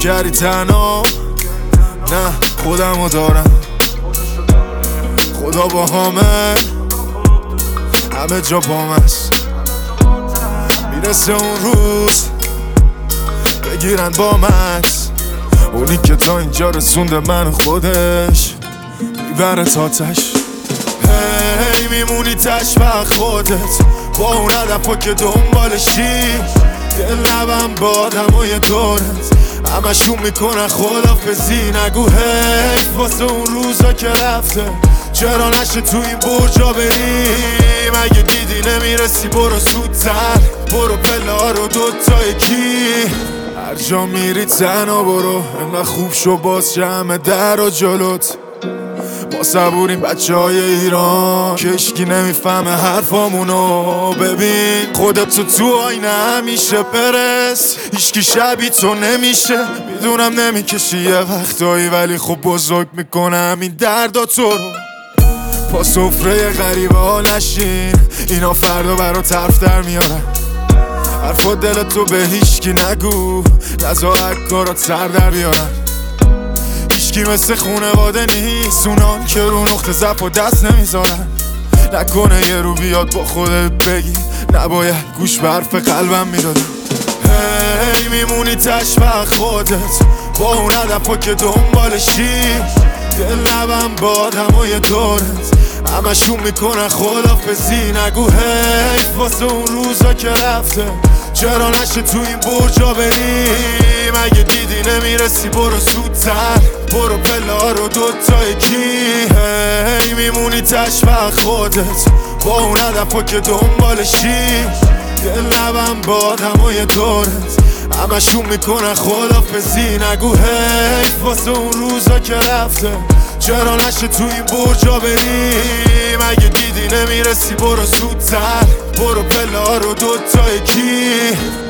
کردی تنها، نه خودمو دارم، خدا با همه جا بام است. میرسه اون روز بگیرن با مکس، اونی که تا اینجا رسونده من خودش میبره تاتش. هی میمونی تش وقت خودت با اون هدفا که دنبالشی، دل نبم با آدمای دورت همشون میکنن خدافزی. نگو حیف واسه اون روزا که رفته، چرا نشه تو این برجا بریم؟ اگه دیدی نمیرسی برو زودتر، برو پله ها رو دوتا یکی. هر جا میری تنها برو، انقدر خوب شو باز جمع در و جلوت. ما صبوریم بچه های ایران، کشکی نمیفهمه حرفامونو. ببین خودت تو آینه همیشه برس، هیچکی شبیه تو نمیشه. میدونم نمیکشی یه وقتایی، ولی خب بزرگ میکنه همین دردا تو رو. پا سفره غریبه ها نشین، اینا فردا برات حرف در میارن. حرفا دلتو به هیچکی نگو، نزا کارات سر در بیارن. هیچکی مثل خونواده نیست، اونان که رو نقطه ضعف و دست نمیذارن. نکنه یه رو بیاد با خودت بگی نباید گوش به حرف قلبم میدادم. هی میمونی تش وقت خودت با اون هدفا که دنبالشی، دل نبم با آدمای دورت همشون میکنن خدافزی. نگو حیف واسه اون روزا که رفته، چرا نشه تو این برجا بریم؟ اگه دیدی نمیرسی برو زودتر، برو پله ها رو دوتا یکی. هی میمونی تش وقت خودت با اون هدفا که دنبالشی، دل نبم با آدمای دورت همشون میکنن خدافزی. نگو حیف واسه اون روزا که رفته، چرا نشه تو این برجا بریم؟ اگه دیدی نمیرسی برو زودتر، برو پله ها رو دوتا یکی.